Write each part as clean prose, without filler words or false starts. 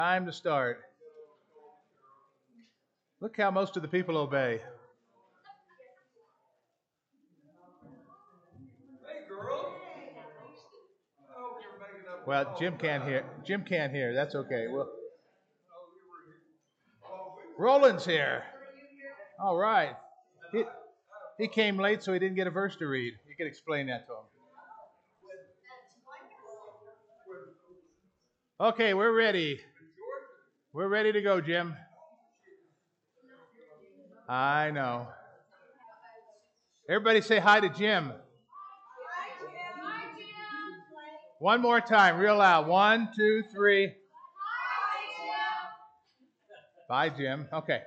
Time to start. Look how most of the people obey. Hey, girl. Oh, you're making up. Well, Jim can't hear. Jim can't hear. That's okay. Well, Roland's here. All right. He came late, so he didn't get a verse to read. You can explain that to him. Okay, we're ready. We're ready to go, Jim. I know. Everybody say hi to Jim. One more time, real loud. 1, 2, 3. Bye, Jim. Okay.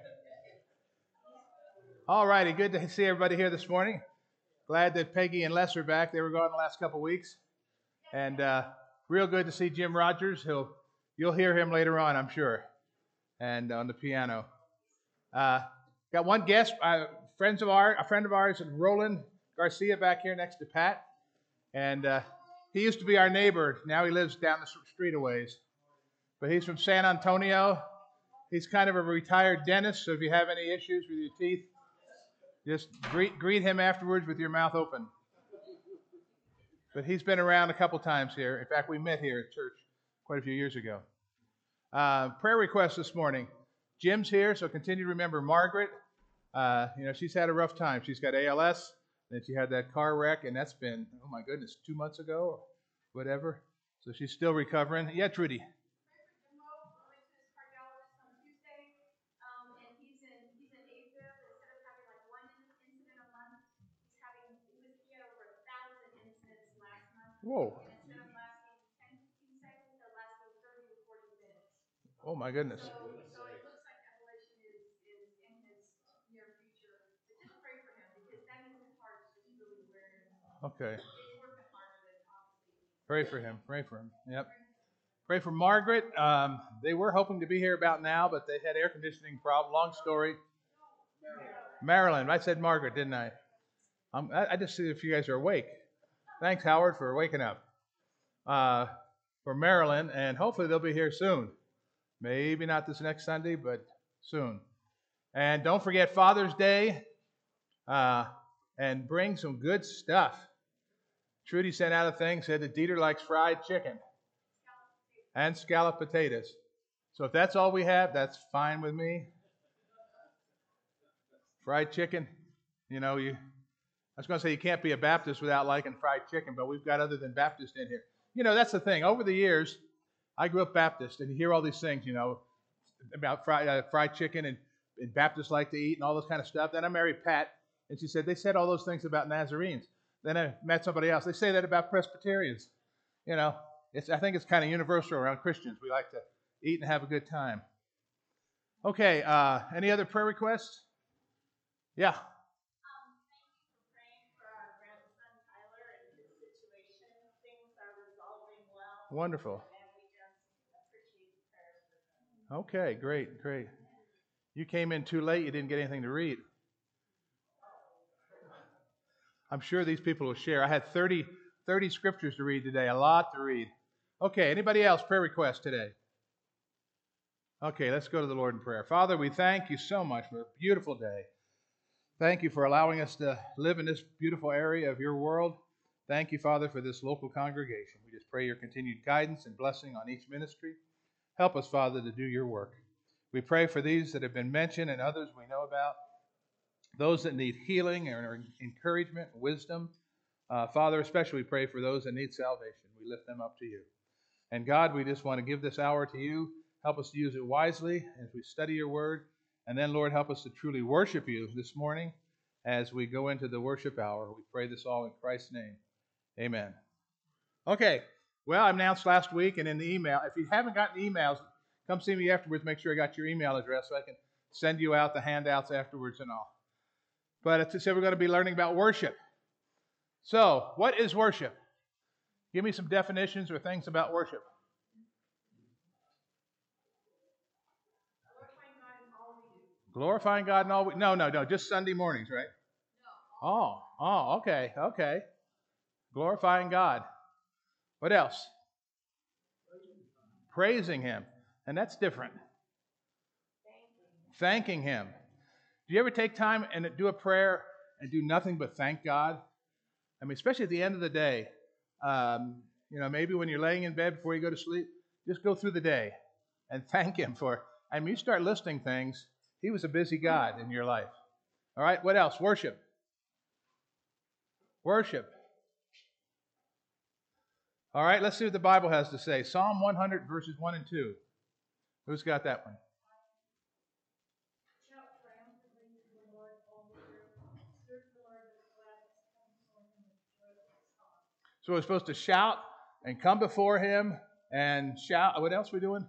All righty. Good to see everybody here this morning. Glad that Peggy and Les are back. They were gone the last couple of weeks. And real good to see Jim Rogers. You'll hear him later on, I'm sure, and on the piano. Got one guest, a friend of ours, Roland Garcia, back here next to Pat. And he used to be our neighbor. Now he lives down the street a ways. But he's from San Antonio. He's kind of a retired dentist, so if you have any issues with your teeth, just greet him afterwards with your mouth open. But he's been around a couple times here. In fact, we met here at church quite a few years ago. Prayer request this morning. Jim's here, so continue to remember Margaret. She's had a rough time. She's got ALS, then she had that car wreck, and that's been, oh my goodness, 2 months ago or whatever. So she's still recovering. Yeah, Trudy. Whoa. Oh my goodness. So it looks like Appalachian is in his near future. But just pray for him because that means his heart's easily wearing. Okay. It's working harder than obviously. Pray for him. Pray for him. Yep. Pray for Margaret. They were hoping to be here about now, but they had air conditioning problem. Long story. Maryland. I said Margaret, didn't I? I just see if you guys are awake. Thanks, Howard, for waking up. For Maryland, and hopefully they'll be here soon. Maybe not this next Sunday, but soon. And don't forget Father's Day, and bring some good stuff. Trudy sent out a thing, said that Dieter likes fried chicken and scalloped potatoes. So if that's all we have, that's fine with me. Fried chicken, I was going to say you can't be a Baptist without liking fried chicken, but we've got other than Baptist in here. That's the thing. Over the years, I grew up Baptist, and you hear all these things, about fried chicken and Baptists like to eat and all this kind of stuff. Then I married Pat, and she said, they said all those things about Nazarenes. Then I met somebody else. They say that about Presbyterians. I think it's kind of universal around Christians. We like to eat and have a good time. Okay, any other prayer requests? Yeah. Wonderful. Okay, great. You came in too late. You didn't get anything to read. I'm sure these people will share. I had 30 scriptures to read today. A lot to read. Okay, anybody else? Prayer request today? Okay, let's go to the Lord in prayer. Father, we thank you so much for a beautiful day. Thank you for allowing us to live in this beautiful area of your world. Thank you, Father, for this local congregation. We just pray your continued guidance and blessing on each ministry. Help us, Father, to do your work. We pray for these that have been mentioned and others we know about, those that need healing or encouragement, wisdom. Father, especially we pray for those that need salvation. We lift them up to you. And God, we just want to give this hour to you. Help us to use it wisely as we study your word. And then, Lord, help us to truly worship you this morning as we go into the worship hour. We pray this all in Christ's name. Amen. Okay. Well, I announced last week and in the email. If you haven't gotten emails, come see me afterwards. Make sure I got your email address so I can send you out the handouts afterwards and all. But as I said, we're going to be learning about worship. So, what is worship? Give me some definitions or things about worship. Glorifying God in all we do. No. Just Sunday mornings, right? No. Oh, okay. Glorifying God. What else? Praising him. And that's different. Thanking Him. Do you ever take time and do a prayer and do nothing but thank God? I mean, especially at the end of the day. Maybe when you're laying in bed before you go to sleep, just go through the day and thank Him for. I mean, you start listing things. He was a busy God in your life. All right, what else? Worship. Worship. All right, let's see what the Bible has to say. Psalm 100, verses 1 and 2. Who's got that one? So we're supposed to shout and come before Him and shout. What else are we doing?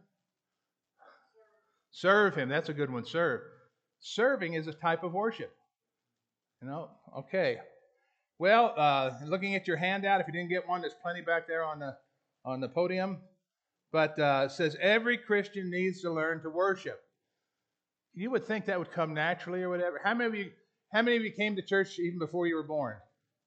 Serve Him. That's a good one. Serve. Serving is a type of worship. Okay. Well, looking at your handout, if you didn't get one, there's plenty back there on the podium. But it says every Christian needs to learn to worship. You would think that would come naturally or whatever. How many of you came to church even before you were born?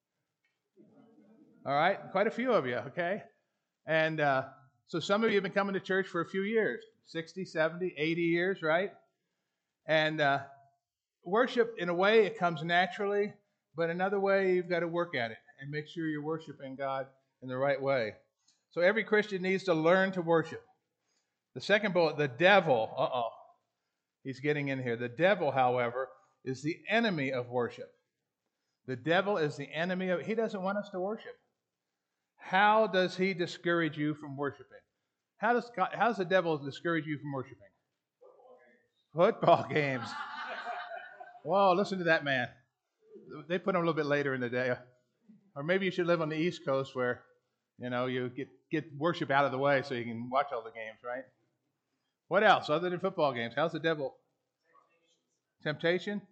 All right, quite a few of you, okay? And so some of you have been coming to church for a few years, 60, 70, 80 years, right? And worship, in a way, it comes naturally, but another way, you've got to work at it and make sure you're worshiping God in the right way. So every Christian needs to learn to worship. The second bullet, the devil, he's getting in here. The devil, however, is the enemy of worship. The devil is the enemy he doesn't want us to worship. How does he discourage you from worshiping? How does the devil discourage you from worshiping? Football games. Whoa, listen to that man. They put him a little bit later in the day. Or maybe you should live on the East Coast where, you get worship out of the way so you can watch all the games, right? What else other than football games? How's the devil? Temptation?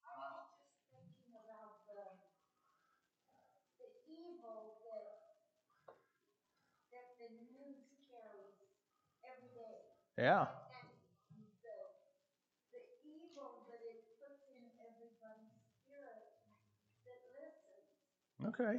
Yeah. The evil that it puts in everybody's spirit that listens. Okay.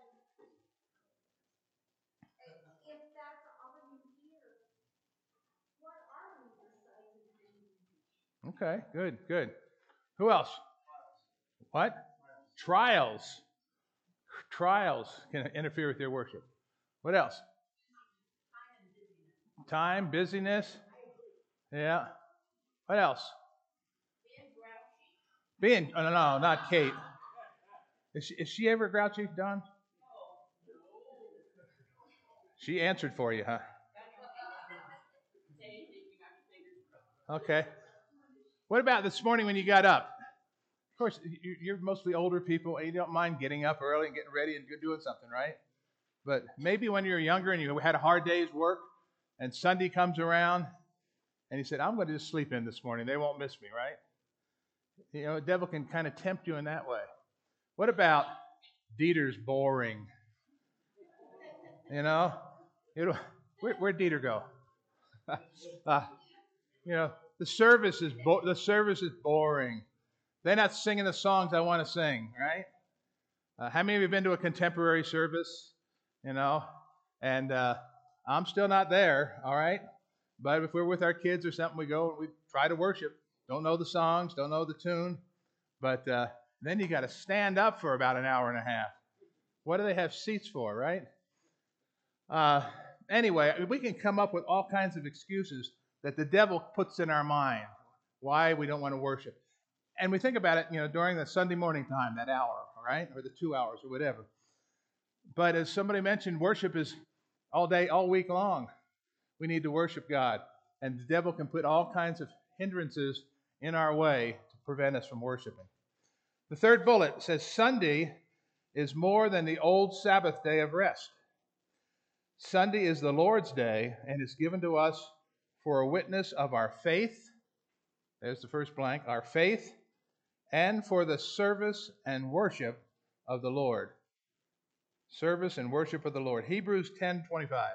And if that's all you hear, what are we deciding to do? Okay, good. Who else? What? Trials. Trials can interfere with your worship. What else? Time, busyness. Yeah. What else? No, not Kate. Is she ever grouchy, Don? She answered for you, huh? Okay. What about this morning when you got up? Of course, you're mostly older people, and you don't mind getting up early and getting ready and doing something, right? But maybe when you were younger and you had a hard day's work, and Sunday comes around, and you said, I'm going to just sleep in this morning. They won't miss me, right? The devil can kind of tempt you in that way. What about Dieter's boring? Where'd Dieter go? The service is boring. They're not singing the songs I want to sing, right? How many of you have been to a contemporary service? And I'm still not there, all right? But if we're with our kids or something, we go and we try to worship. Don't know the songs, don't know the tune, but then you got to stand up for about an hour and a half. What do they have seats for, right? Anyway, we can come up with all kinds of excuses that the devil puts in our mind why we don't want to worship. And we think about it, during the Sunday morning time, that hour, all right, or the 2 hours or whatever. But as somebody mentioned, worship is all day, all week long. We need to worship God. And the devil can put all kinds of hindrances in our way to prevent us from worshiping. The third bullet says Sunday is more than the old Sabbath day of rest. Sunday is the Lord's day and is given to us for a witness of our faith. There's the first blank, our faith, and for the service and worship of the Lord. Service and worship of the Lord. Hebrews 10:25.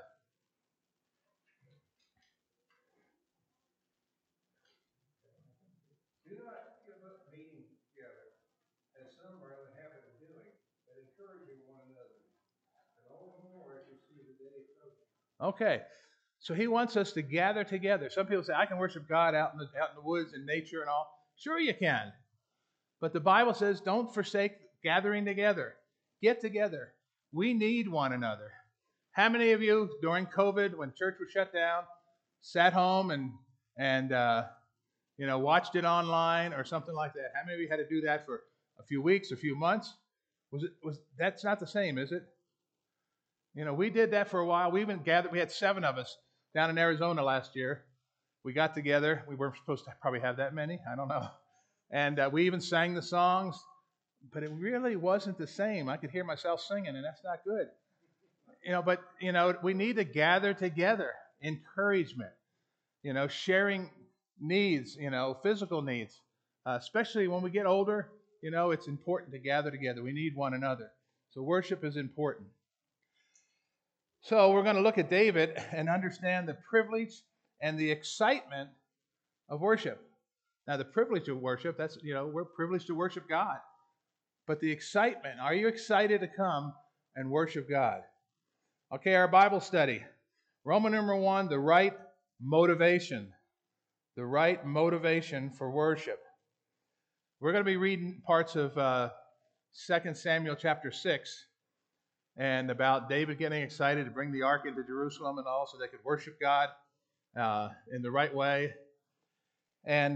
Do not give up meeting together, as some are in the habit of doing, but encouraging one another, and all the more as you see the day approaching. Okay, So he wants us to gather together. Some people say, I can worship God out in the woods and nature and all. Sure you can. But the Bible says, don't forsake gathering together. Get together. We need one another. How many of you, during COVID, when church was shut down, sat home and watched it online or something like that? How many of you had to do that for a few weeks, a few months? That's not the same, is it? We did that for a while. We even gathered. We had 7 of us down in Arizona last year. We got together. We weren't supposed to probably have that many. I don't know. And we even sang the songs, but it really wasn't the same. I could hear myself singing, and that's not good. But we need to gather together. Encouragement. Sharing needs. Physical needs. Especially when we get older. It's important to gather together. We need one another. So worship is important. So we're going to look at David and understand the privilege and the excitement of worship. Now, the privilege of worship, that's, we're privileged to worship God. But the excitement, are you excited to come and worship God? Okay, our Bible study. Roman number 1, the right motivation. The right motivation for worship. We're going to be reading parts of 2 Samuel chapter 6. And about David getting excited to bring the ark into Jerusalem and all so they could worship God in the right way. And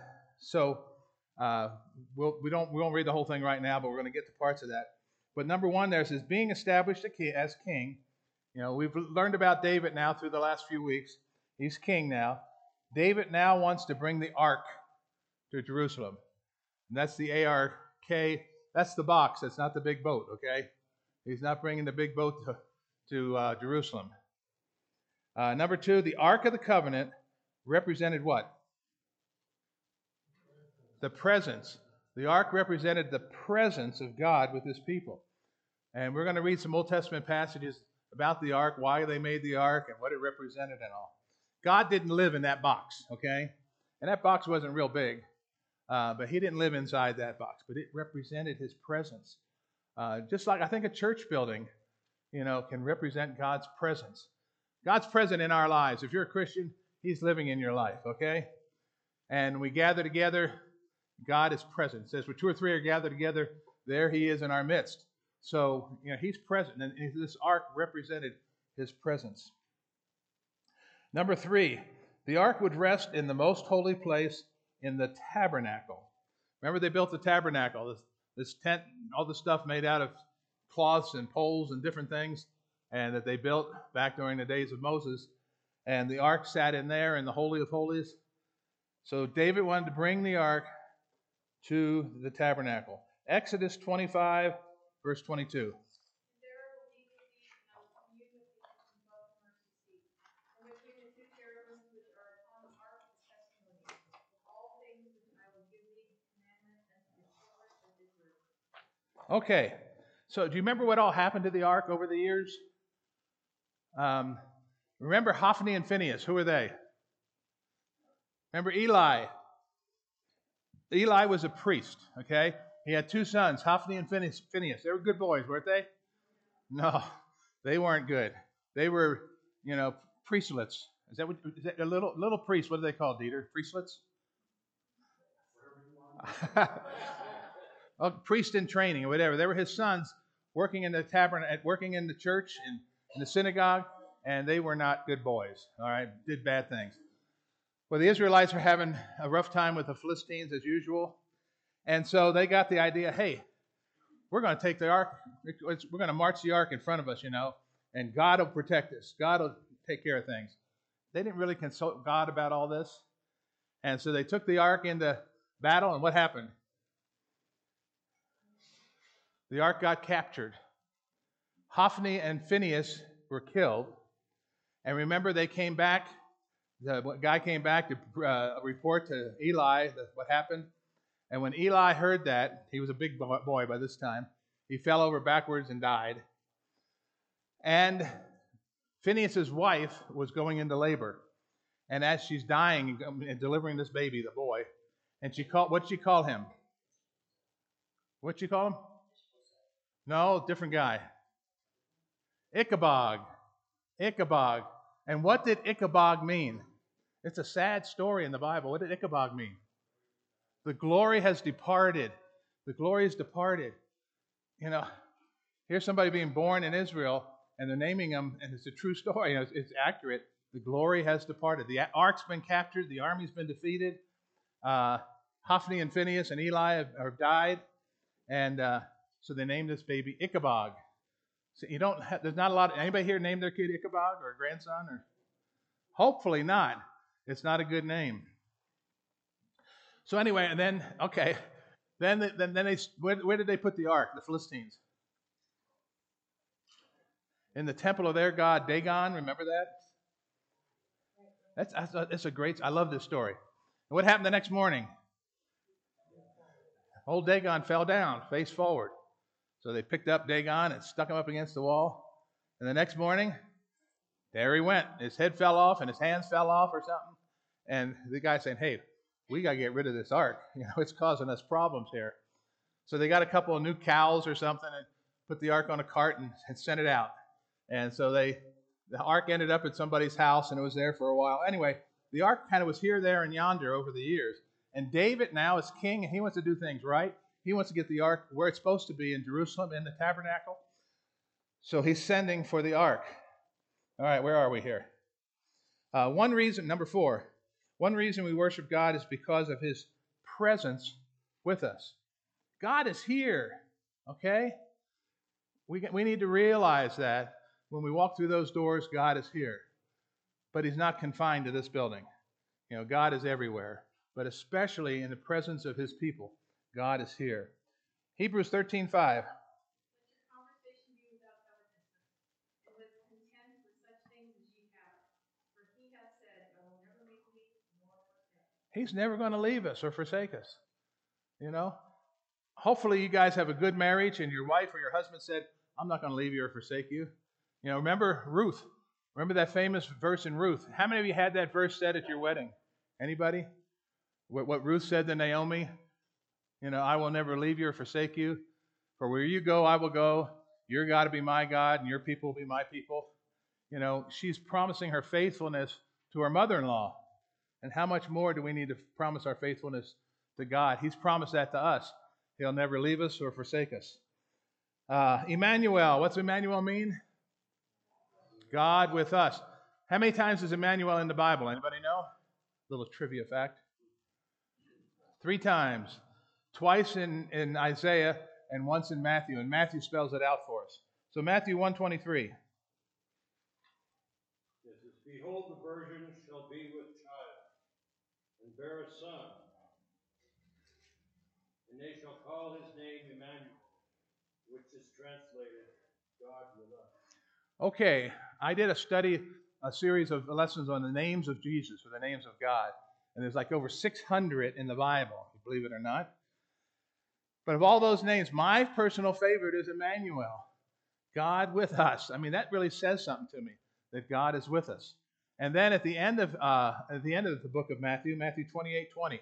we won't read the whole thing right now, but we're going to get to parts of that. But number 1 there says, being established as king. We've learned about David now through the last few weeks. He's king now. David now wants to bring the ark to Jerusalem. And that's the A-R-K. That's the box. That's not the big boat, okay? He's not bringing the big boat to Jerusalem. Number 2, the Ark of the Covenant represented what? The presence. The Ark represented the presence of God with His people. And we're going to read some Old Testament passages about the Ark, why they made the Ark, and what it represented and all. God didn't live in that box, okay? And that box wasn't real big, but He didn't live inside that box. But it represented His presence. Just like I think a church building, can represent God's presence. God's present in our lives. If you're a Christian, He's living in your life, okay? And we gather together, God is present. It says, where 2 or 3 are gathered together, there He is in our midst. So, He's present, and this ark represented His presence. Number 3, the ark would rest in the most holy place in the tabernacle. Remember they built the tabernacle, this tent, all the stuff made out of cloths and poles and different things, and that they built back during the days of Moses. And the ark sat in there in the Holy of Holies. So David wanted to bring the ark to the tabernacle. Exodus 25, verse 22. Okay, so do you remember what all happened to the ark over the years? Remember Hophni and Phinehas. Who were they? Remember Eli. Eli was a priest, okay? He had 2 sons, Hophni and Phinehas. They were good boys, weren't they? No, they weren't good. They were, priestlets. Is that a little priest? What do they call Dieter? Priestlets? Oh, priest in training or whatever. They were his sons working in the tabernacle, working in the church, in the synagogue, and they were not good boys. All right, did bad things. Well, the Israelites were having a rough time with the Philistines as usual, and so they got the idea, hey, we're going to take the ark, we're going to march the ark in front of us, and God will protect us. God will take care of things. They didn't really consult God about all this, and so they took the ark into battle, and what happened? The ark got captured. Hophni and Phinehas were killed. And remember, they came back. The guy came back to report to Eli what happened. And when Eli heard that, he was a big boy by this time, he fell over backwards and died. And Phinehas' wife was going into labor. And as she's dying and delivering this baby, the boy, and what'd she call him? What'd she call him? No, different guy. Ichabod. And what did Ichabod mean? It's a sad story in the Bible. What did Ichabod mean? The glory has departed. The glory has departed. You know, here's somebody being born in Israel, and they're naming him, and it's a true story. You know, it's accurate. The glory has departed. The ark's been captured. The army's been defeated. Hophni and Phinehas and Eli have died, and so they named this baby Ichabod. So there's not a lot. Anybody here name their kid Ichabod or a grandson? Or hopefully not. It's not a good name. So anyway, and then okay, then they where did they put the ark? The Philistines in the temple of their god Dagon. Remember that? That's a great. I love this story. And what happened the next morning? Old Dagon fell down, face forward. So they picked up Dagon and stuck him up against the wall. And the next morning, there he went. His head fell off and his hands fell off or something. And the guy saying, hey, we got to get rid of this ark. You know, it's causing us problems here. So they got a couple of new cows or something and put the ark on a cart and sent it out. And so the ark ended up at somebody's house and it was there for a while. Anyway, the ark kind of was here, there, and yonder over the years. And David now is king and he wants to do things right. He wants to get the ark where it's supposed to be in Jerusalem, in the tabernacle. So he's sending for the ark. All right, where are we here? One reason, number 4, one reason we worship God is because of his presence with us. God is here, okay? We need to realize that when we walk through those doors, God is here. But he's not confined to this building. You know, God is everywhere, but especially in the presence of his people. God is here. Hebrews 13:5. He's never going to leave us or forsake us. You know? Hopefully you guys have a good marriage and your wife or your husband said, I'm not going to leave you or forsake you. You know, remember Ruth. Remember that famous verse in Ruth. How many of you had that verse said at your wedding? Anybody? What Ruth said to Naomi? You know, I will never leave you or forsake you. For where you go, I will go. Your God will be my God, and your people will be my people. You know, she's promising her faithfulness to her mother-in-law. And how much more do we need to promise our faithfulness to God? He's promised that to us. He'll never leave us or forsake us. Emmanuel. What's Emmanuel mean? God with us. How many times is Emmanuel in the Bible? Anybody know? Little trivia fact. 3 times. Twice in Isaiah and once in Matthew. And Matthew spells it out for us. So Matthew 1:23. It says, behold, the virgin shall be with child, and bear a son, and they shall call his name Emmanuel, which is translated God with us. Okay, I did a series of lessons on the names of Jesus, or the names of God. And there's like over 600 in the Bible, believe it or not. But of all those names, my personal favorite is Emmanuel, God with us. I mean, that really says something to me, that God is with us. And then at the end of the book of Matthew, Matthew 28:20.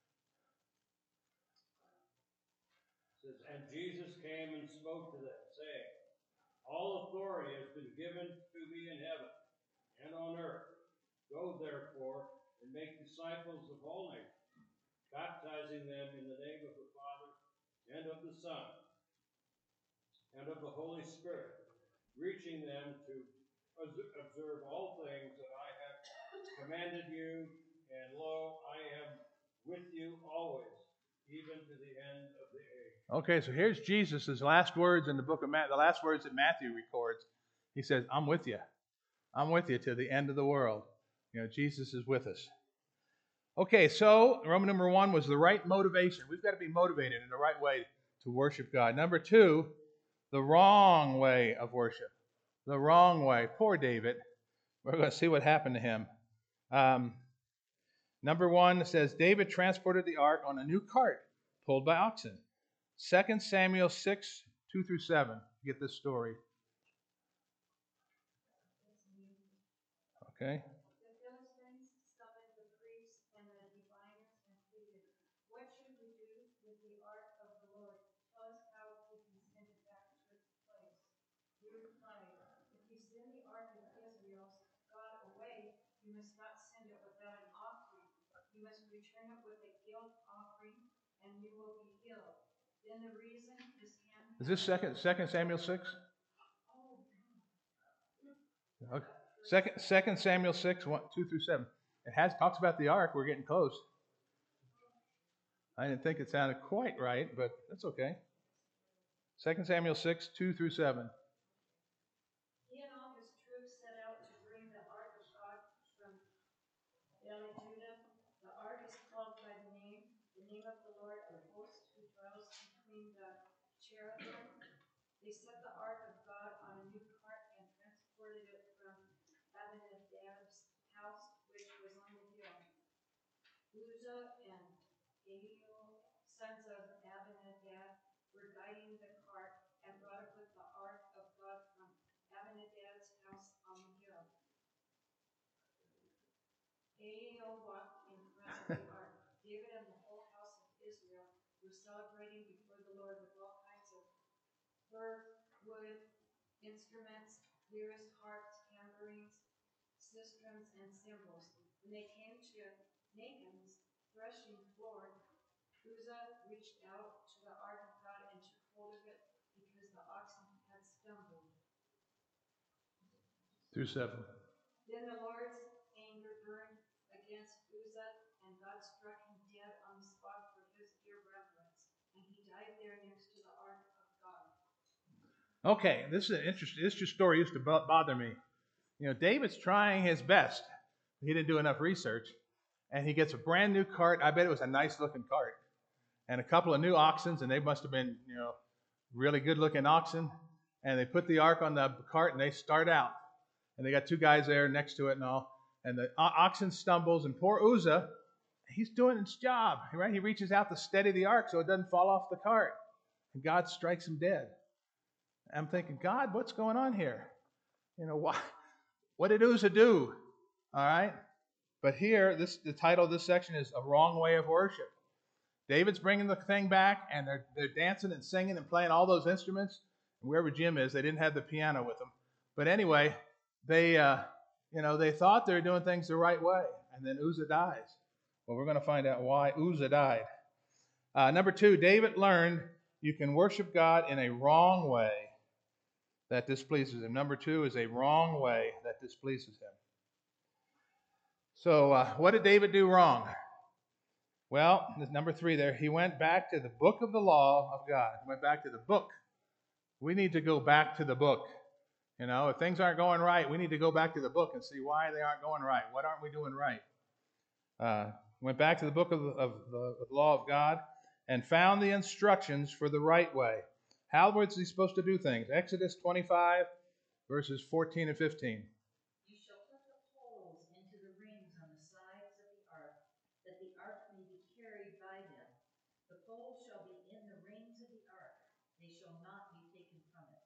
It says, and Jesus came and spoke to them, saying, all authority has been given to me in heaven and on earth. Go therefore and make disciples of all nations, baptizing them in the name of the Father and of the Son and of the Holy Spirit, reaching them to observe all things that I have commanded you, and lo, I am with you always, even to the end of the age. Okay, so here's Jesus' last words in the book of Matthew, the last words that Matthew records. He says, I'm with you. I'm with you to the end of the world. You know, Jesus is with us. Okay, so Roman number 1 was the right motivation. We've got to be motivated in the right way to worship God. Number 2, the wrong way of worship. The wrong way. Poor David. We're going to see what happened to him. Number 1 says, David transported the ark on a new cart pulled by oxen. 2 Samuel 6, 2-7. Get this story. Okay. The Philistines summoned the priests and the diviners and pleaded, what should we do with the ark of the Lord? Tell us how we can send it back to its place. He replied, if you send the ark of Israel, God will must not send it without an offering. You must return it with a guilt offering, and you will be healed. Then the reason his hand... Is this second Samuel 6? Oh, Okay. Second Samuel 6, 2 through 7. It talks about the ark. We're getting close. I didn't think it sounded quite right, but that's okay. 2 Samuel 6, 2 through 7. he and all his troops set out to bring the ark of God from Judah. The ark is called by the name of the Lord of hosts, who dwells between the cherubim. They set the ark of God on a new cart and transported it from Abinadab's house, which was on the hill. Uzzah and Ahio, sons of Abinadab, were guiding the cart and brought up with the ark of God from Abinadab's house on the hill. Ahio walked in front of the ark. David and the whole house of Israel were celebrating before the Lord with all kinds of fir wood instruments, lyres, harps, tambourines, sistrums, and cymbals. When they came to Nahum's threshing floor, Uzzah reached out to the ark of God and took hold of it because the oxen had stumbled. Through 7. Then the Lord's anger burned against Uzzah, and God struck him dead on the spot for his irreverence, and he died there next to the ark of God. Okay, this is interesting. This story used to bother me. You know, David's trying his best. He didn't do enough research. And he gets a brand new cart. I bet it was a nice looking cart. And a couple of new oxen, and they must have been, really good looking oxen. And they put the ark on the cart and they start out. And they got two guys there next to it and all. And the oxen stumbles, and poor Uzzah, he's doing his job, right? He reaches out to steady the ark so it doesn't fall off the cart. And God strikes him dead. I'm thinking, God, what's going on here? What did Uzzah do? All right? But here, the title of this section is A Wrong Way of Worship. David's bringing the thing back, and they're dancing and singing and playing all those instruments. And wherever Jim is, they didn't have the piano with them. But anyway, they thought they were doing things the right way. And then Uzzah dies. Well, we're going to find out why Uzzah died. Number 2, David learned you can worship God in a wrong way that displeases him. Number 2 is a wrong way that displeases him. So what did David do wrong? Well, number 3 there, he went back to the book of the law of God. He went back to the book. We need to go back to the book. If things aren't going right, we need to go back to the book and see why they aren't going right. What aren't we doing right? Went back to the book of the law of God and found the instructions for the right way. How was he supposed to do things? Exodus 25, verses 14 and 15. You shall put the poles into the rings on the sides of the ark, that the ark may be carried by them. The poles shall be in the rings of the ark. They shall not be taken from it.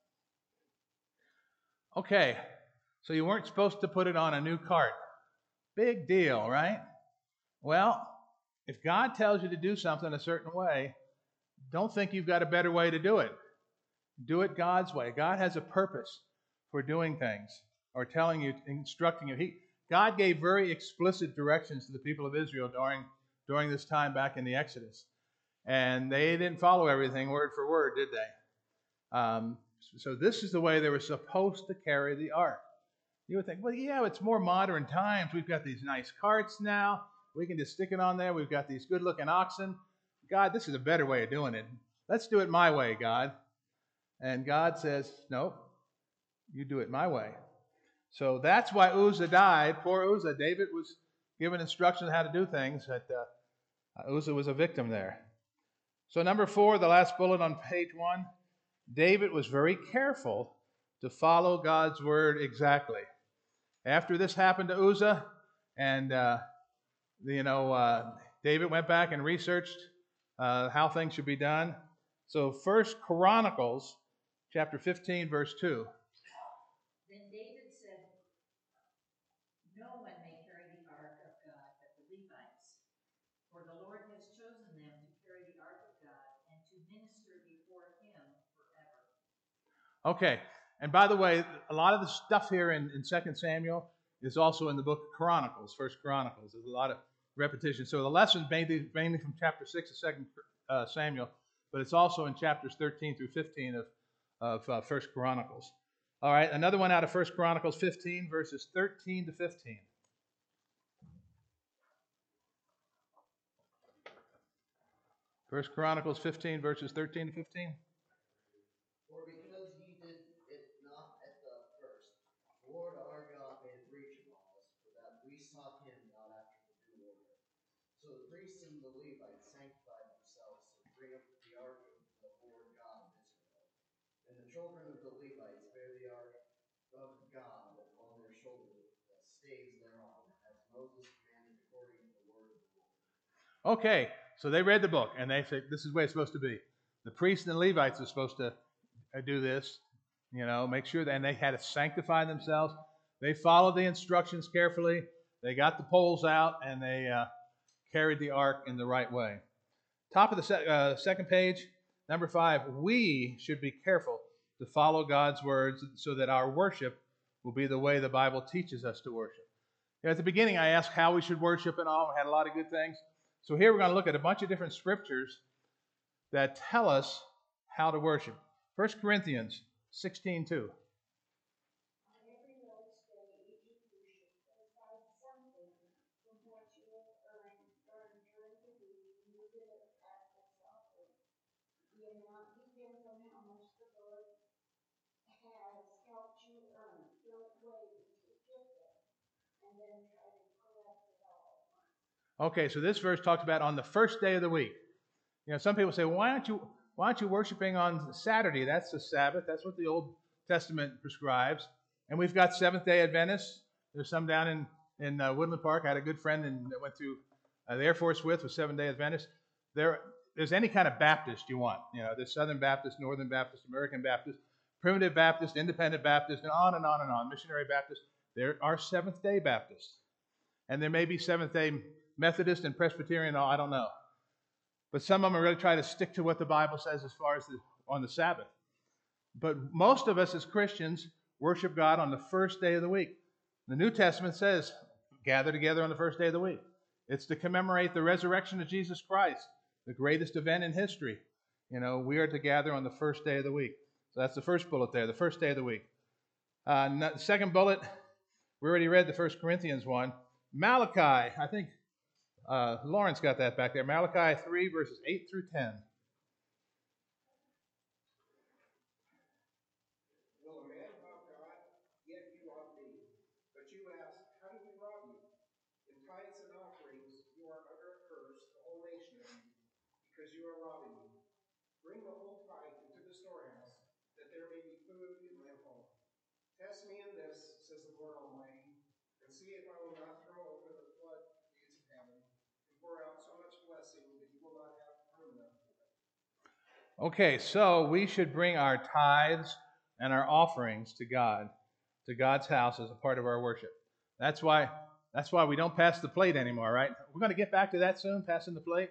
Okay, so you weren't supposed to put it on a new cart. Big deal, right? Well, if God tells you to do something a certain way, don't think you've got a better way to do it. Do it God's way. God has a purpose for doing things or telling you, instructing you. God gave very explicit directions to the people of Israel during this time back in the Exodus. And they didn't follow everything word for word, did they? So this is the way they were supposed to carry the ark. You would think, well, yeah, it's more modern times. We've got these nice carts now. We can just stick it on there. We've got these good-looking oxen. God, this is a better way of doing it. Let's do it my way, God. And God says, no, you do it my way. So that's why Uzzah died. Poor Uzzah. David was given instructions on how to do things. Uzzah was a victim there. So number 4, the last bullet on page 1, David was very careful to follow God's word exactly. After this happened to Uzzah, and David went back and researched how things should be done. So 1 Chronicles chapter 15, verse 2. Then David said, no one may carry the ark of God but the Levites, for the Lord has chosen them to carry the ark of God and to minister before him forever. Okay, and by the way, a lot of the stuff here in 2 Samuel is also in the book of Chronicles, First Chronicles. There's a lot of repetition. So the lesson's mainly from chapter 6 of 2 Samuel, but it's also in chapters 13 through 15 of First Chronicles. All right, another one out of First Chronicles 15, verses 13 to 15. First Chronicles 15, verses 13 to 15. For because ye did it not at the first, the Lord our God made a breach among us, for that we sought him not after the due order. So the priests and the Levites sanctified themselves to bring up the ark of the Lord God of Israel. And the children of the Levites bear the ark of God on their shoulders with the staves thereon, as Moses commanded according to the word of the Lord. Okay, so they read the book, and they say, this is the way it's supposed to be. The priests and the Levites are supposed to do this, make sure that, and they had to sanctify themselves. They followed the instructions carefully. They got the poles out, and they carried the ark in the right way. Top of the second page, number 5, we should be careful to follow God's words so that our worship will be the way the Bible teaches us to worship. At the beginning, I asked how we should worship and all. We had a lot of good things. So here we're going to look at a bunch of different scriptures that tell us how to worship. 1 Corinthians 16:2. Okay, so this verse talks about on the first day of the week. Some people say, why aren't you worshiping on Saturday? That's the Sabbath. That's what the Old Testament prescribes. And we've got Seventh-day Adventists. There's some down in Woodland Park. I had a good friend that went through the Air Force with Seventh-day Adventists. There's any kind of Baptist you want. There's Southern Baptist, Northern Baptist, American Baptist, Primitive Baptist, Independent Baptist, and on and on and on. Missionary Baptist. There are Seventh-day Baptists. And there may be Seventh-day Methodist and Presbyterian, I don't know. But some of them really try to stick to what the Bible says as far as on the Sabbath. But most of us as Christians worship God on the first day of the week. The New Testament says, gather together on the first day of the week. It's to commemorate the resurrection of Jesus Christ, the greatest event in history. We are to gather on the first day of the week. So that's the first bullet there, the first day of the week. The second bullet, we already read the 1 Corinthians one. Malachi, I think Lawrence got that back there. Malachi 3, verses 8 through 10. Will a man rob God? Yet you rob me. But you ask, how do we rob you? In tithes and offerings you are under a curse, the whole nation of you, because you are robbing me. Bring the whole tithe into the storehouse, that there may be food in my home. Test me in this, says the Lord Almighty, and see if I will not throw open the floodgates of heaven, pour out so much blessing that you will not have room enough for it. Okay, so we should bring our tithes and our offerings to God, to God's house as a part of our worship. That's why we don't pass the plate anymore, right? We're going to get back to that soon, passing the plate.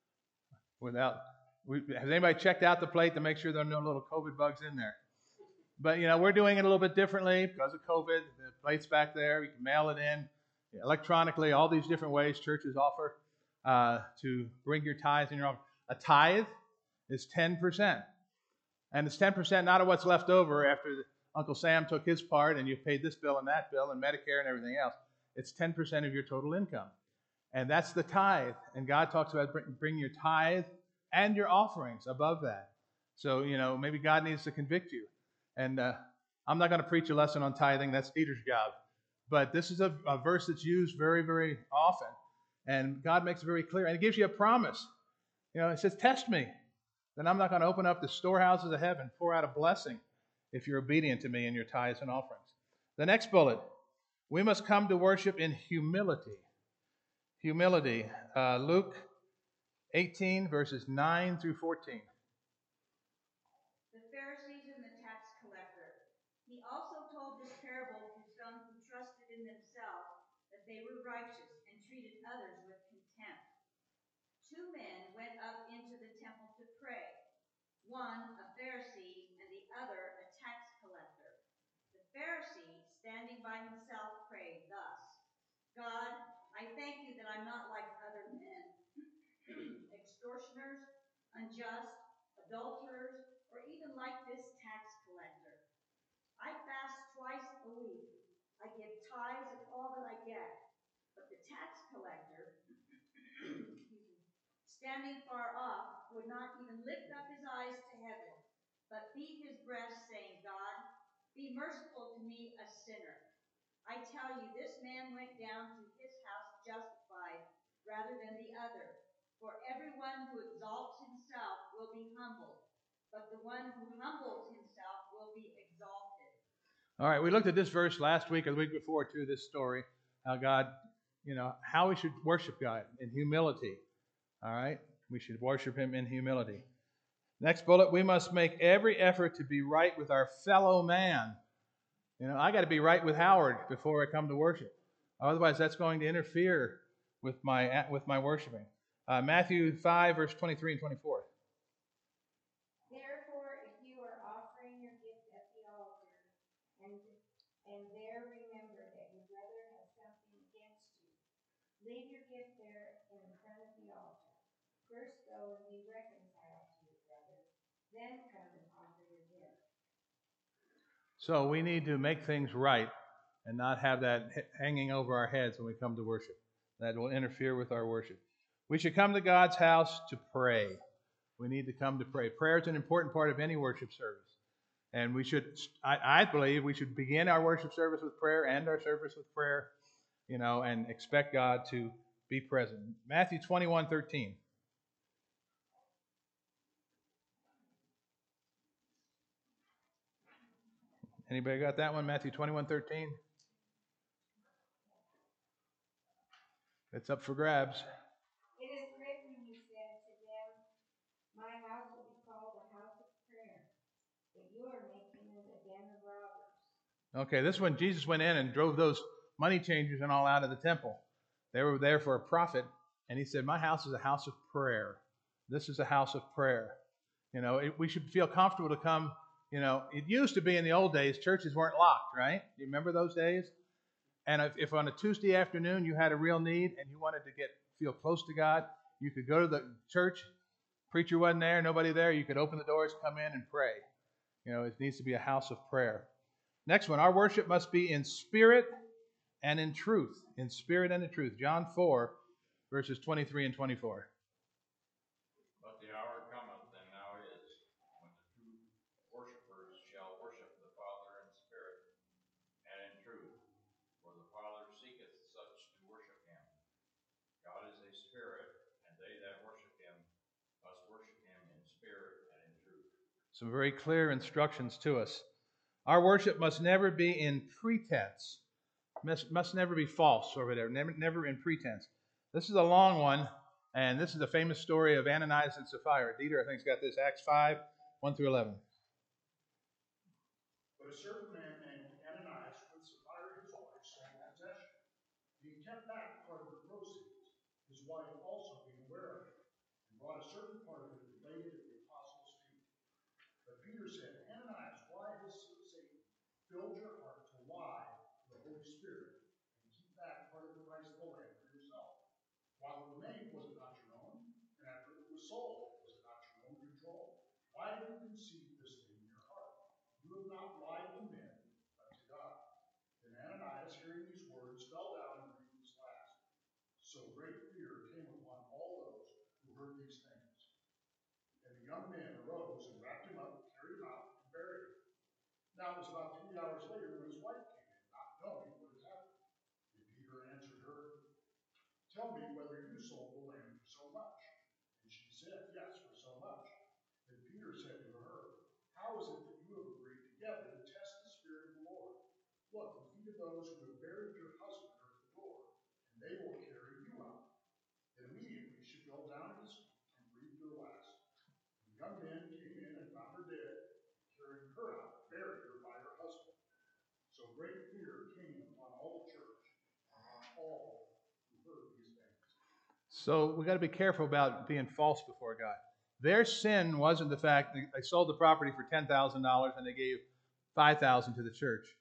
Has anybody checked out the plate to make sure there are no little COVID bugs in there? But, we're doing it a little bit differently because of COVID. The plate's back there. You can mail it in electronically, all these different ways churches offer to bring your tithes and your offering. A tithe is 10%. And it's 10% not of what's left over after Uncle Sam took his part and you paid this bill and that bill and Medicare and everything else. It's 10% of your total income. And that's the tithe. And God talks about bring your tithe and your offerings above that. So, maybe God needs to convict you. And I'm not going to preach a lesson on tithing. That's Dieter's job. But this is a verse that's used very, very often. And God makes it very clear. And it gives you a promise. It says, test me. Then I'm not going to open up the storehouses of heaven, pour out a blessing if you're obedient to me in your tithes and offerings. The next bullet, we must come to worship in humility. Humility. Luke 18, verses 9 through 14. The Pharisees and the tax collector. He also told this parable to some who trusted in themselves that they were righteous and treated others with contempt. 2 men went up into the temple to pray, one a Pharisee and the other a tax collector. The Pharisee, standing by himself, prayed thus, God, I thank you that I'm not like other men, extortioners, unjust, adulterers, or even like this tax collector. I fast twice a week. I give tithes of all that I get. But the tax collector, standing far off, would not even lift up his eyes to heaven, but beat his breast, saying, God, be merciful to me, a sinner. I tell you, this man went down to his house justified rather than the other. For everyone who exalts himself will be humbled, but the one who humbles himself will be exalted. All right, we looked at this verse last week or the week before too, this story, how God, how we should worship God in humility. All right, we should worship Him in humility. Next bullet, we must make every effort to be right with our fellow man. I got to be right with Howard before I come to worship. Otherwise, that's going to interfere with my worshiping. Matthew 5, verse 23 and 24. Therefore, if you are offering your gift at the altar, and there remember that your brother has something against you, leave your gift there in front of the altar. First go and be reconciled to your brother, then come and offer your gift. So we need to make things right and not have that hanging over our heads when we come to worship. That will interfere with our worship. We should come to God's house to pray. We need to come to pray. Prayer is an important part of any worship service. And I believe we should begin our worship service with prayer, end our service with prayer, and expect God to be present. Matthew 21:13. Anybody got that one? Matthew 21:13. It's up for grabs. It is written, he said to them, my house will be called a house of prayer, but you are making it a den of robbers. Okay, this one, Jesus went in and drove those money changers and all out of the temple. They were there for a profit, and he said, my house is a house of prayer. This is a house of prayer. We should feel comfortable to come. It used to be in the old days, churches weren't locked, right? You remember those days? And if on a Tuesday afternoon you had a real need and you wanted to feel close to God, you could go to the church. Preacher wasn't there, nobody there. You could open the doors, come in, and pray. It needs to be a house of prayer. Next one, our worship must be in spirit and in truth. In spirit and in truth. John 4, verses 23 and 24. But the hour cometh, and now is, when the true worshipers shall worship the Father in spirit and in truth. For the Father seeketh such to worship him. God is a spirit, and they that worship him must worship him in spirit and in truth. Some very clear instructions to us. Our worship must never be in pretense. Must never be false over there. Never in pretense. This is a long one, and this is the famous story of Ananias and Sapphira. Dieter, I think, has got this. Acts 5, 1 through 11. But a certain man named Ananias, with Sapphira his wife, sold possession. He kept back part of the proceeds, his wife also being aware of it, and brought a certain part of it and laid it at the apostles' feet. But Peter said, Ananias, why has Satan filled your heart to lie to the Holy Spirit and keep back part of the price of the land for yourself? While it remained, was it not your own? And after it was sold, was it not your own control? Why have you conceived this thing in your heart? You have not lied to men, but to God. Then Ananias, hearing these words, fell down and breathed his last. So great fear came upon all those who heard these things. And the young men arose and wrapped him up, carried him out, and buried him. Now it was about 3 hours later when his wife came in, not knowing what had happened. And Peter answered her, tell me whether you sold the land for so much. And she said, yes, for so much. Then Peter said to her, how is it that you have agreed together to test the Spirit of the Lord? Look, the feet of those who have buried your husband are at the door, and they will carry you out. Then immediately she fell down at his feet and breathed her last. The young men came in and found her dead, and carrying her out, buried her by her husband. So great fear came upon all the church, and on all who heard these things. So we got to be careful about being false before God. Their sin wasn't the fact that they sold the property for $10,000 and they gave $5,000 to the church.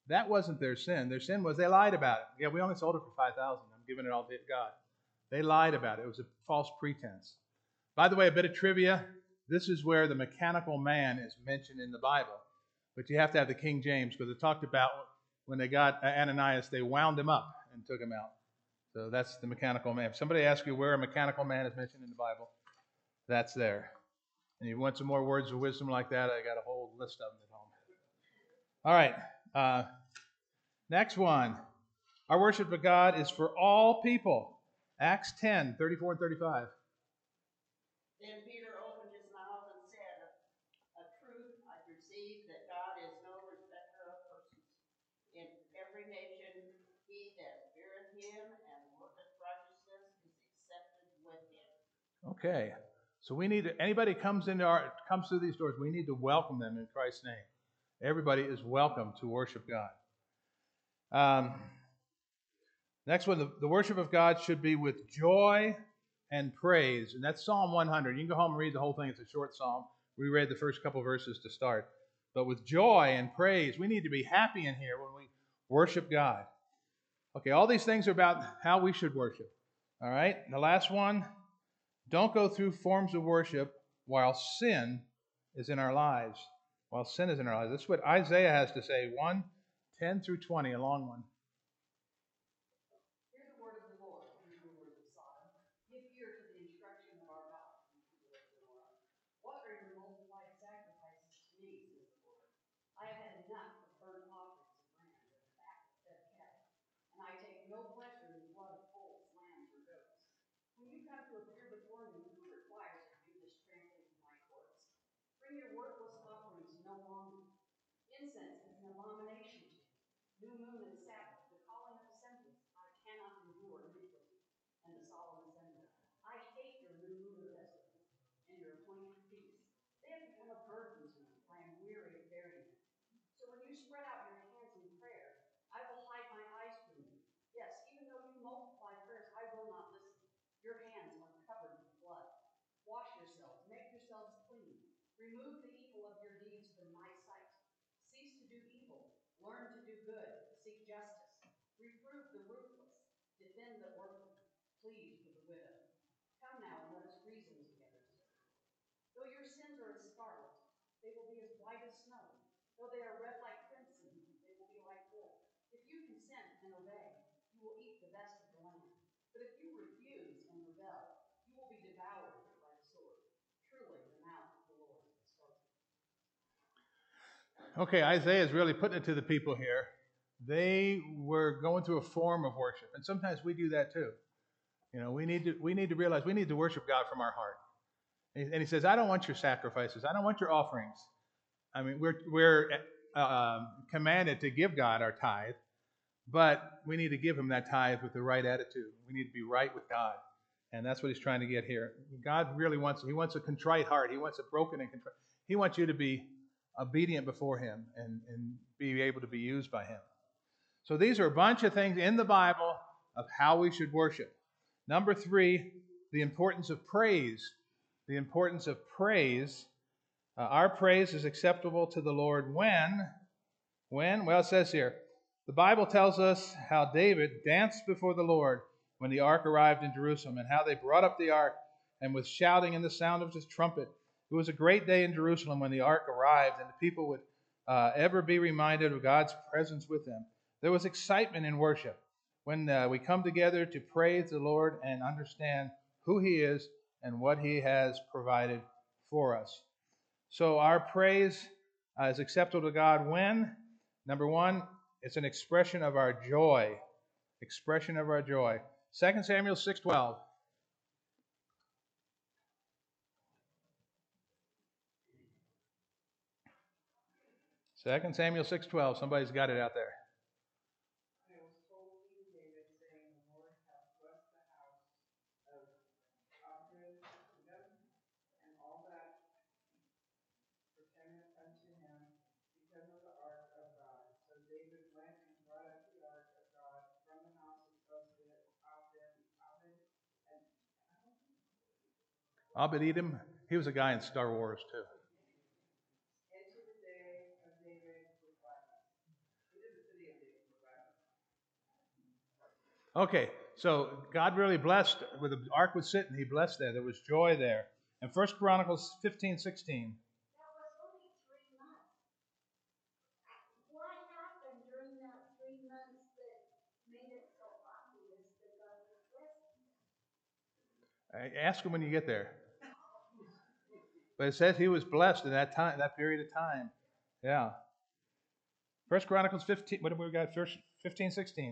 That wasn't their sin. Their sin was they lied about it. Yeah, we only sold it for $5,000. I'm giving it all to God. They lied about it. It was a false pretense. By the way, a bit of trivia. This is where the mechanical man is mentioned in the Bible. But you have to have the King James because it talked about when they got Ananias, they wound him up and took him out. So that's the mechanical man. If somebody asks you where a mechanical man is mentioned in the Bible, that's there. And if you want some more words of wisdom like that, I got a whole list of them at home. All right. Next one. Our worship of God is for all people. Acts 10, 34 and 35. Then Peter opened his mouth and said, "A truth I perceive that God is no respecter of persons. In every nation he that feareth him and worketh righteousness is accepted with him." Okay. So we need to, anybody comes through these doors, we need to welcome them in Christ's name. Everybody is welcome to worship God. Next one, the worship of God should be with joy and praise. And that's Psalm 100. You can go home and read the whole thing. It's a short psalm. We read the first couple verses to start. But with joy and praise, we need to be happy in here when we worship God. Okay, all these things are about how we should worship. All right, and the last one, don't go through forms of worship while sin is in our lives. While sin is in our lives. That's what Isaiah has to say, 1:10 through 20, a long one. Hear the word of the Lord, you rulers of Sodom. Give ear to the instruction of our God, you people of Gomorrah. What are your multiplied sacrifices to me, says the Lord? I have had enough of burnt offerings of rams and fat of fed cattle, and I take no pleasure in the blood of bulls, lambs, or goats. When you come to appear before me, who requires of you this trampling of my courts? Bring your worthless offerings no longer. Incense is an abomination to me. New moon and Sabbath, the calling of assemblies. I cannot endure iniquity and the solemn assembly. I hate your new moon festivals and your appointed feasts. They have become a burden to me. I am weary of bearing them. So when you spread out your hands in prayer, I will hide my eyes from you. Yes, even though you multiply prayers, I will not listen. Your hands are covered with blood. Wash yourselves, make yourselves clean. Remove the evil of your deeds from my sight. Cease to do evil. Learn to do good. Seek justice. Reprove the ruthless. Defend the orphan. Plead for the widow. Come now and let us reason together. Though your sins are as scarlet, they will be as white as snow. Though they are red like crimson, they will be like wool. If you consent and obey, you will eat the best of the land. But if you refuse and rebel, you will be devoured by the sword. Truly, the mouth of the Lord has spoken. Okay, Isaiah is really putting it to the people here. They were going through a form of worship, and sometimes we do that too. You know, we need to realize we need to worship God from our heart. And he says, I don't want your sacrifices. I don't want your offerings. I mean, we're commanded to give God our tithe, but we need to give him that tithe with the right attitude. We need to be right with God. And that's what he's trying to get here. God really wants a contrite heart. He wants a broken and contrite. He wants you to be obedient before him and be able to be used by him. So these are a bunch of things in the Bible of how we should worship. Number 3, the importance of praise. The importance of praise. Our praise is acceptable to the Lord when? Well, it says here, the Bible tells us how David danced before the Lord when the ark arrived in Jerusalem, and how they brought up the ark, and with shouting and the sound of his trumpet. It was a great day in Jerusalem when the ark arrived, and the people would ever be reminded of God's presence with them. There was excitement in worship when we come together to praise the Lord and understand who he is and what he has provided for us. So our praise is acceptable to God when? Number 1, it's an expression of our joy. Expression of our joy. 2 Samuel 6:12. 2 Samuel 6:12. Somebody's got it out there. And it was told King David, saying, the Lord hath blessed the house of Obed-Edom and all that pertaineth unto him, because of the ark of God. So David went and brought up the ark of God from the house of Obed-Edom. He was a guy in Star Wars too. into the day of David with gladness. It is the city Okay, so God really blessed where the ark was sitting. He blessed there. There was joy there. And 1 Chronicles 15:16. That was only 3 months. What happened during that 3 months that made it so obvious that God was blessing them? Ask him when you get there. But it says he was blessed in that time, that period of time. Yeah. 1 Chronicles 15. What have we got? 15:16.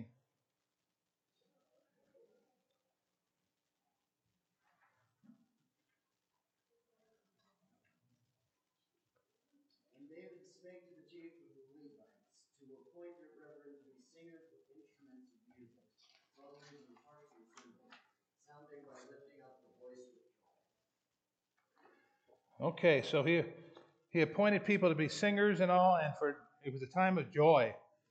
And David spake to the chief of the Levites to appoint their brethren to be singers with instruments of music, psalteries and harps and cymbals, sounding by lifting up the voice with joy. Okay, so he appointed people to be singers and all, and it was a time of joy.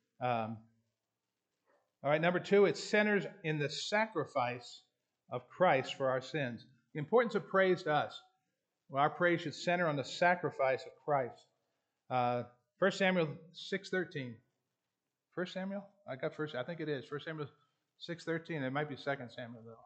All right, number 2, it centers in the sacrifice of Christ for our sins. The importance of praise to us. Well, our praise should center on the sacrifice of Christ. 1 Samuel 6:13. 1 Samuel? I got first. I think it is 1 Samuel 6:13. It might be 2 Samuel though.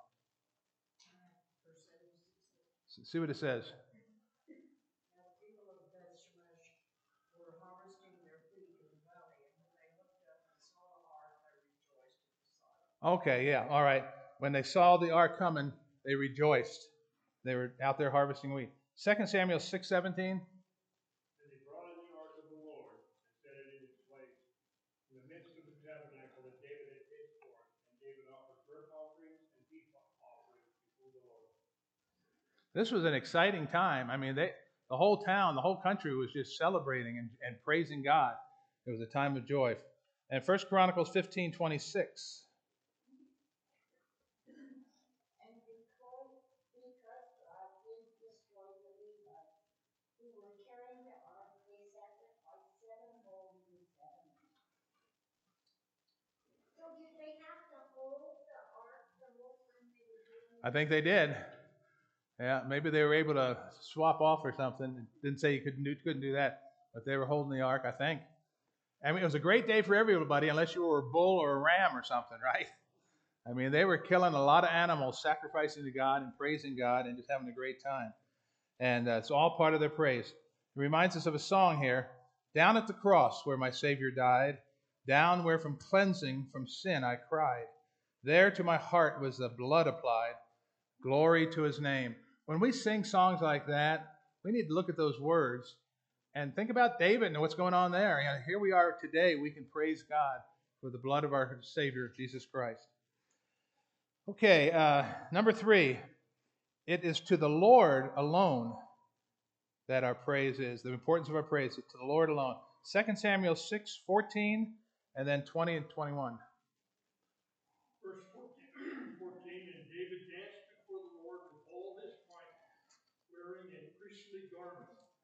See what it says. Now the people of Beth Shemesh were harvesting their wheat in the valley, and when they looked up and saw the ark, they rejoiced at the sight. Okay, yeah, all right. When they saw the ark coming, they rejoiced. They were out there harvesting wheat. 2 Samuel 6:17. And they brought in the ark of the Lord and set it in its place in the midst of the tabernacle that David had pitched for it. And David offered burnt offerings and peace offerings before the Lord. This was an exciting time. I mean, the whole town, the whole country was just celebrating and praising God. It was a time of joy. And 1 Chronicles 15:26. I think they did. Yeah, maybe they were able to swap off or something. It didn't say you couldn't do that, but they were holding the ark, I think. I mean, it was a great day for everybody, unless you were a bull or a ram or something, right? I mean, they were killing a lot of animals, sacrificing to God and praising God and just having a great time. And it's all part of their praise. It reminds us of a song here. Down at the cross where my Savior died, down where from cleansing from sin I cried, there to my heart was the blood applied. Glory to his name. When we sing songs like that, we need to look at those words and think about David and what's going on there. And here we are today. We can praise God for the blood of our Savior, Jesus Christ. Okay, number 3. It is to the Lord alone that our praise is. The importance of our praise is to the Lord alone. 2 Samuel 6:14 and then 20 and 21. Verse 14, and David danced before the Lord with all his might, wearing a priestly garment.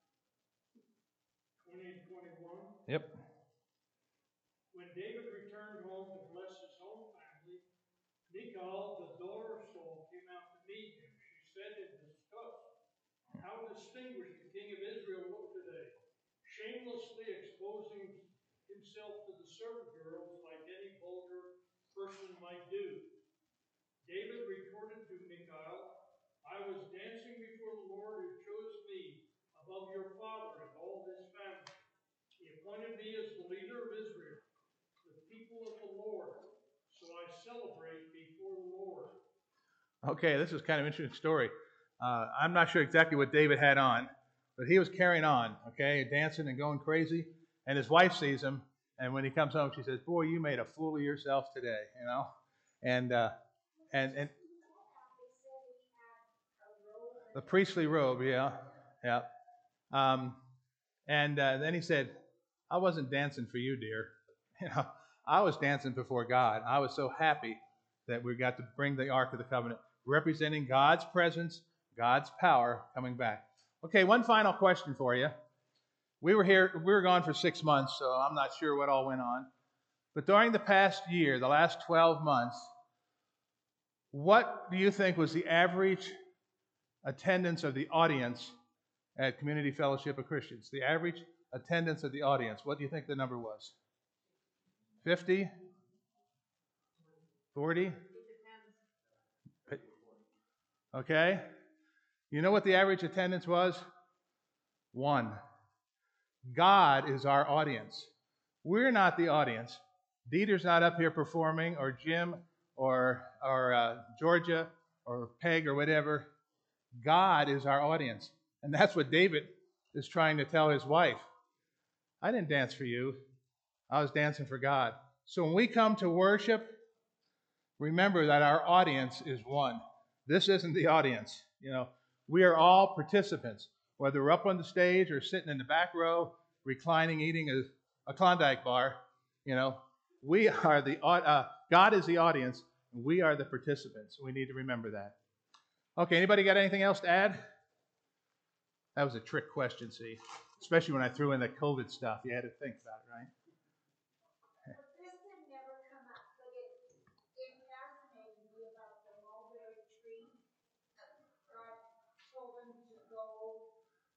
20 and 21. Yep. When David returned home to bless his own family, Michal, the daughter of Saul, came out to meet him. She said in disgust, "How distinguished the king of Israel looked today, shamelessly exposing himself to the servant girls like any vulgar person might do." David retorted to Michal, "I was dancing before the Lord who chose me above your father and all his family. He appointed me as the leader of Israel, the people of the Lord. So I celebrate before the Lord." Okay, this is kind of an interesting story. I'm not sure exactly what David had on, but he was carrying on, okay, dancing and going crazy. And his wife sees him, and when he comes home, she says, "Boy, you made a fool of yourself today," you know. And the priestly robe, yeah. And then he said, "I wasn't dancing for you, dear. You know, I was dancing before God. I was so happy that we got to bring the Ark of the Covenant, representing God's presence, God's power coming back." Okay, one final question for you. We were gone for 6 months, so I'm not sure what all went on. But during the past year, the last 12 months, what do you think was the average attendance of the audience at Community Fellowship of Christians? The average attendance of the audience. What do you think the number was? 50? 40? Okay? You know what the average attendance was? 1. God is our audience. We're not the audience. Dieter's not up here performing, or Jim, or Georgia, or Peg, or whatever. God is our audience. And that's what David is trying to tell his wife. I didn't dance for you. I was dancing for God. So when we come to worship, remember that our audience is one. This isn't the audience. We are all participants, whether we're up on the stage or sitting in the back row, reclining, eating a Klondike bar. We are God is the audience, and we are the participants. We need to remember that. Okay, anybody got anything else to add? That was a trick question, see? Especially when I threw in the COVID stuff. You had to think about it, right? Well, this had never come up, but it fascinated me about the mulberry tree. God told them to go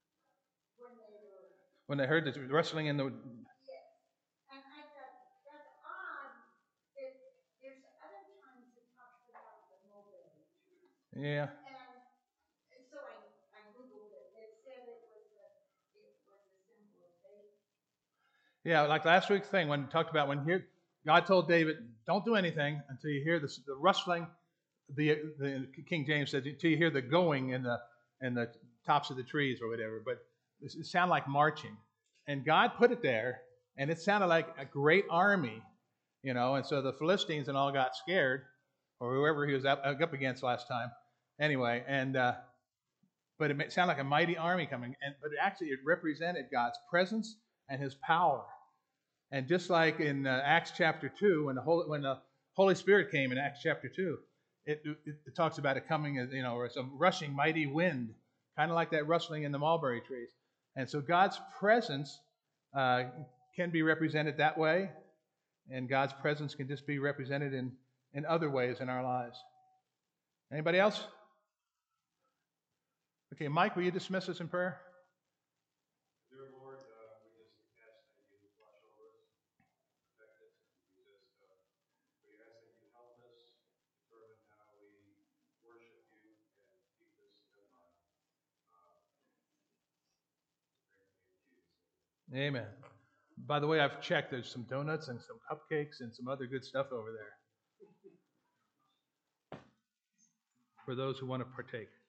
when they heard the rustling in the... Yes. And I thought, that's odd that there's other times it talks about the mulberry tree. Yeah. And so I Googled it. It said it was a symbol of faith. Yeah, like last week's thing when we talked about God told David, don't do anything until you hear the rustling. The King James said, until you hear the going in the tops of the trees or whatever. But it sounded like marching. And God put it there, and it sounded like a great army, And so the Philistines and all got scared, or whoever he was up against last time. Anyway, but it sounded like a mighty army coming. But actually it represented God's presence and his power. And just like in Acts chapter 2, when the Holy Spirit came in Acts chapter 2, it talks about it coming as, or it's a rushing mighty wind, kind of like that rustling in the mulberry trees. And so God's presence can be represented that way, and God's presence can just be represented in other ways in our lives. Anybody else? Okay, Mike, will you dismiss us in prayer? Dear Lord, we just ask that you watch over us, protect us, and we ask that you help us determine how we worship you and keep this in mind. Amen. By the way, I've checked. There's some donuts and some cupcakes and some other good stuff over there for those who want to partake.